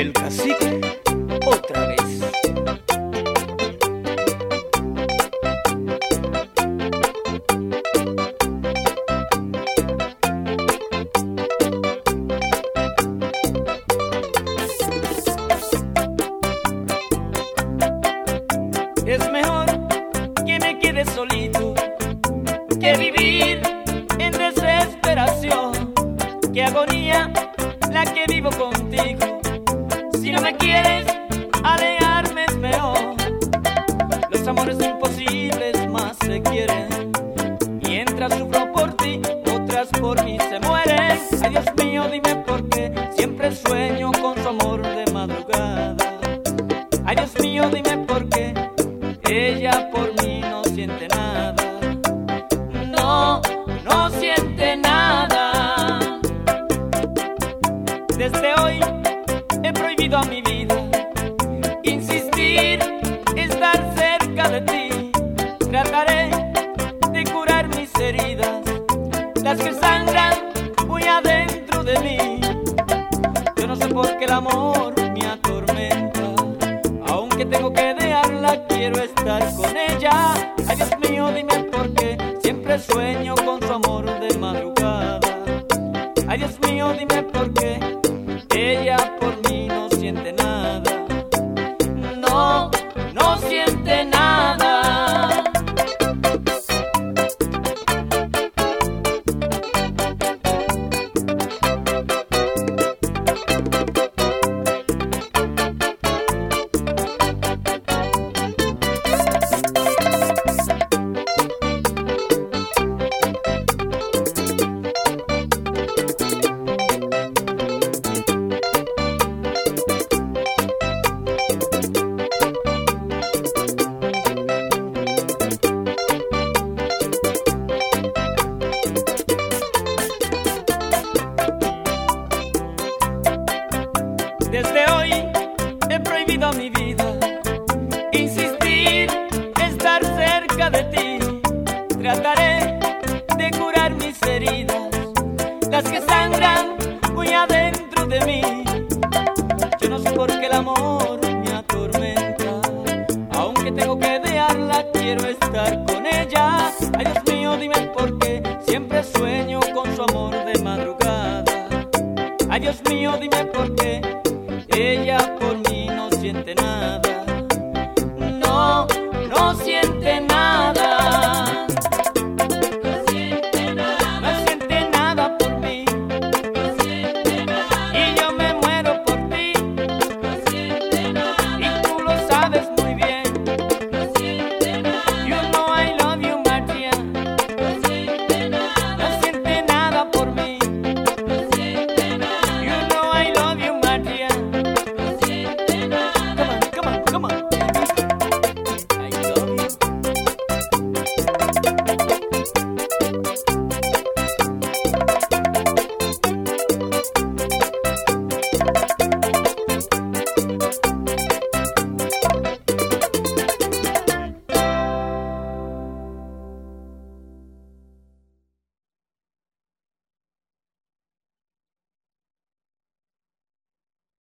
El Cacique, otra vez. Es mejor que me quede solito que vivir en desesperación. Qué agonía la que vivo contigo. Si no me quieres, alejarme es mejor. Los amores imposibles más se quieren. Mientras sufro por ti, otras por mí se mueren. Ay, Dios mío, dime por qué siempre sueño con su amor de madrugada. Ay, Dios mío, dime por qué ella por mí no siente nada. No, no siente nada. Desde hoy he prohibido a mi vida insistir, estar cerca de ti. Trataré de curar mis heridas, las que sangran muy adentro de mí. Yo no sé por qué el amor me atormenta. Aunque tengo que dejarla, quiero estar con ella. Ay, Dios mío, dime por qué siempre sueño con su amor de madrugada. Ay, Dios mío, dime por qué ella por mí no siente nada. No, no siente nada. Desde hoy he prohibido a mi vida insistir, estar cerca de ti. Trataré de curar mis heridas, las que sangran muy adentro de mí. Yo no sé por qué el amor me atormenta. Aunque tengo que dejarla, quiero estar con ella. Ay, Dios mío, dime por qué siempre sueño con su amor de madrugada. Ay, Dios mío, dime por qué ella por mí no siente nada.